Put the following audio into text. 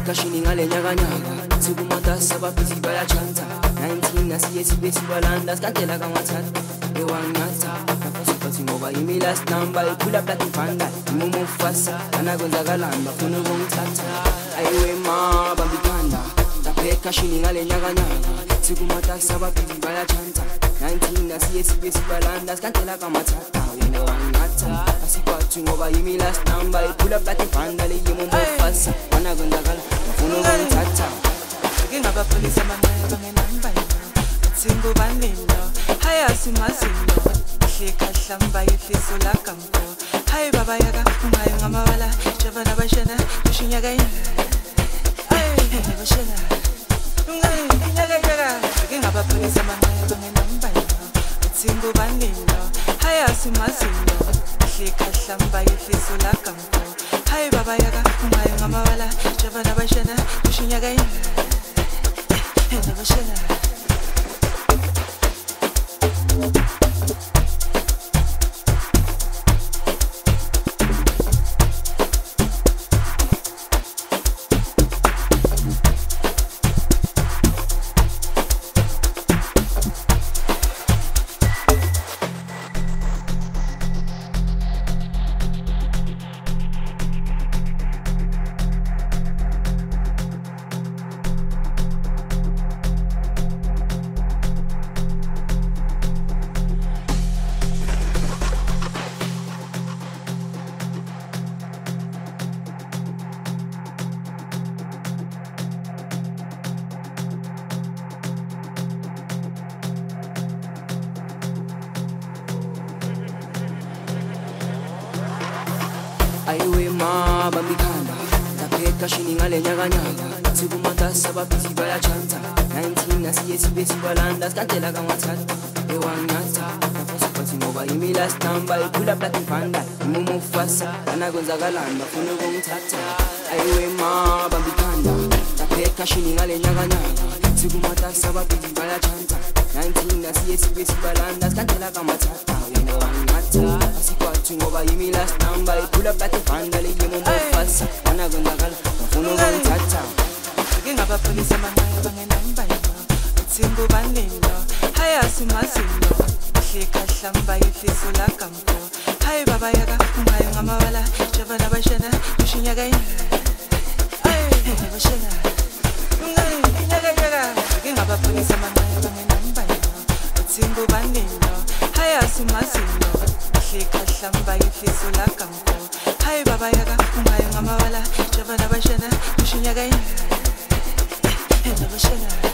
Tapeka shini ngale nyaka nyaka Sikumata saba busy baya chanta 19 nasiye sibesi balanda Skantela kamatata Ewangata Napasupati ngoba imi last number Pull up like ifanda Imumu fasa Anagonza galamba Funu gongtata Aiwe ma bambikanda Tapeka shini ngale nyaka nyaka Sikumata saba busy baya chanta 19 nasiye sibesi balanda Skantela kamatata Ewangata Asikwatu ngoba imi last number Pull up like ifanda Imumu fasa Anagonzakala Funu gongtata Ngingabapholisa amanye bangenamba Tsingo banino Haya simasino Hleka hlamba yihliso lakampo Hayi baba yaka ungayo ngamawala Jabana bashana ushinyaka ina Ay bashana ungayo nyaka yaka Ngingabapholisa amanye bangenamba Tsingo banino Haya simasino Hleka hlamba yihliso lakampo Hayi baba yaka ungayo ngamawala Jabana bashana ushinyaka ina Never should I. Aiwe ma bambikanda Tapeka shini ngale nyaka nyaka Sikumata saba busy baya chanta 19 nasiye sibesi balanda Skantela kamatata Ewangata Napasupati ngoba imi last number Pull up like ifanda Imumu fasa Anagonza galamba Funu gongtata Aiwe ma bambikanda Tapeka shini ngale nyaka nyaka Sikumata saba busy baya chanta 19 nasiye sibesi balanda Skantela kamatata Ewangata Asikwatu ngoba imi last number Pull up like ifanda Imumu fasa Anagonzakala Funu gongtata Ngingabapholisa amanye bangenamba Tsingo banino Haya simasino Hleka hlamba yihliso lakampo Hayi baba yaka ungayo ngamawala Jabana bashana ushinyaka ina Ay bashana ungayo nyaka yaka Ngingabapholisa amanye bangenamba Tsingo banino Haya simasino Hleka hlamba yihliso lakampo Hayi baba yaka ungayo ngamawala Jabana bashana ushinyaka ina Never should I.